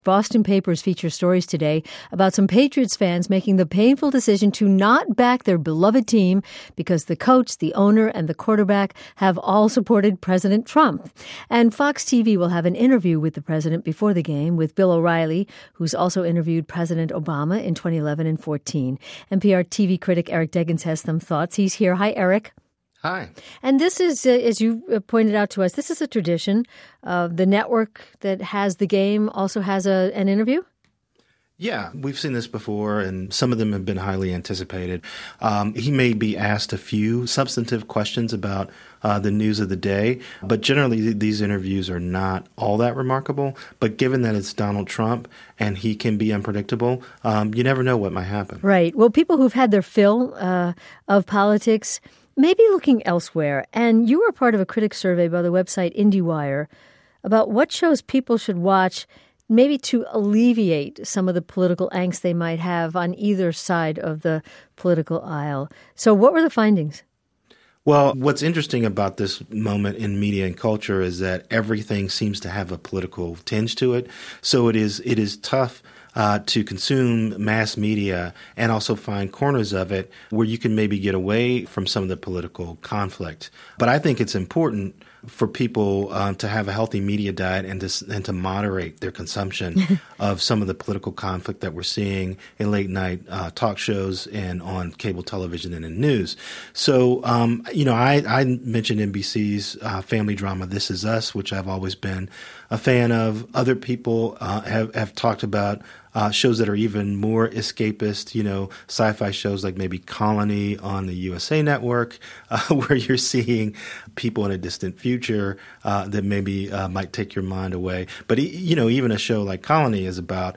Boston papers feature stories today about some Patriots fans making the painful decision to not back their beloved team because the coach, the owner, and the quarterback have all supported President Trump. And Fox TV will have an interview with the president before the game with Bill O'Reilly, who's also interviewed President Obama in 2011 and 14. NPR TV critic Eric Deggans has some thoughts. He's here. Hi, Eric. Hi. And this is, as you pointed out to us, this is a tradition. The network that has the game also has an interview? Yeah, we've seen this before, and some of them have been highly anticipated. He may be asked a few substantive questions about the news of the day, but generally these interviews are not all that remarkable. But given that it's Donald Trump and he can be unpredictable, you never know what might happen. Right. Well, people who've had their fill of politics may be looking elsewhere. And you were part of a critic survey by the website IndieWire about what shows people should watch maybe to alleviate some of the political angst they might have on either side of the political aisle. So what were the findings? Well, what's interesting about this moment in media and culture is that everything seems to have a political tinge to it. So it is tough to consume mass media and also find corners of it where you can maybe get away from some of the political conflict. But I think it's important for people to have a healthy media diet and to moderate their consumption of some of the political conflict that we're seeing in late night talk shows and on cable television and in news. So, I mentioned NBC's family drama This Is Us, which I've always been a fan of. Other people have talked about shows that are even more escapist, sci-fi shows like maybe Colony on the USA Network, where you're seeing people in a distant future that maybe might take your mind away. But, even a show like Colony is about,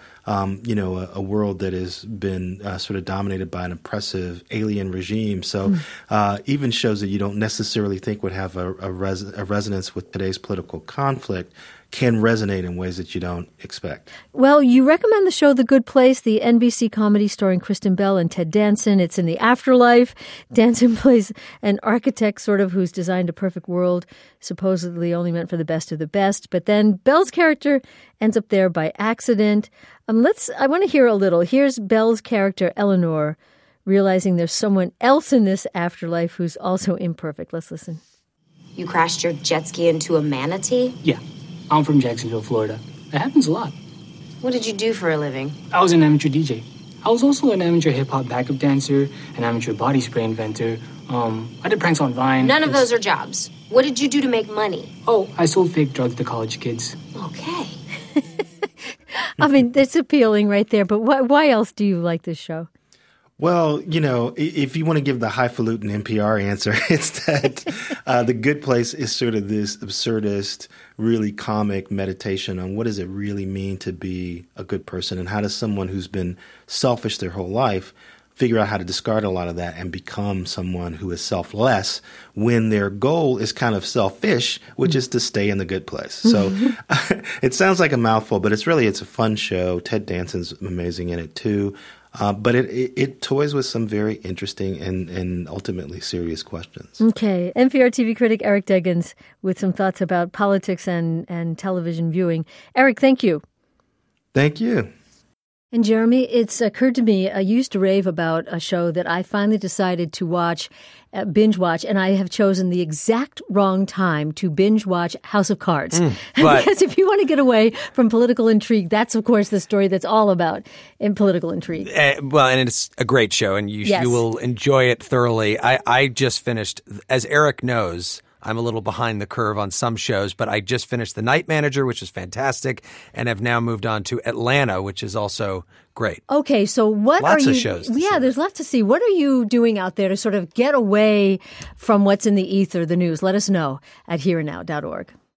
a world that has been sort of dominated by an oppressive alien regime. So even shows that you don't necessarily think would have a resonance with today's political conflict can resonate in ways that you don't expect. Well, you recommend the show The Good Place, the NBC comedy starring Kristen Bell and Ted Danson. It's in the afterlife. Danson plays an architect sort of who's designed a perfect world, supposedly only meant for the best of the best. But then Bell's character ends up there by accident. I want to hear a little. Here's Bell's character, Eleanor, realizing there's someone else in this afterlife who's also imperfect. Let's listen. You crashed your jet ski into a manatee? Yeah. I'm from Jacksonville, Florida. It happens a lot. What did you do for a living? I was an amateur DJ. I was also an amateur hip-hop backup dancer, an amateur body spray inventor. I did pranks on Vine. None of those are jobs. What did you do to make money? Oh, I sold fake drugs to college kids. Okay. I mean, that's appealing right there, but why else do you like this show? Well, if you want to give the highfalutin NPR answer, it's that The Good Place is sort of this absurdist, really comic meditation on what does it really mean to be a good person, and how does someone who's been selfish their whole life figure out how to discard a lot of that and become someone who is selfless when their goal is kind of selfish, which is to stay in the good place. So it sounds like a mouthful, but it's a fun show. Ted Danson's amazing in it too. But it toys with some very interesting and ultimately serious questions. Okay. NPR TV critic Eric Deggans with some thoughts about politics and television viewing. Eric, thank you. Thank you. And Jeremy, it's occurred to me, I used to rave about a show that I finally decided to binge watch, and I have chosen the exact wrong time to binge watch House of Cards. Because if you want to get away from political intrigue, that's, of course, the story that's all about in political intrigue. And it's a great show, and you will enjoy it thoroughly. I just finished, as Eric knows, I'm a little behind the curve on some shows, but I just finished The Night Manager, which is fantastic, and have now moved on to Atlanta, which is also great. Okay, so lots of shows. There's lots to see. What are you doing out there to sort of get away from what's in the ether, the news? Let us know at hereandnow.org.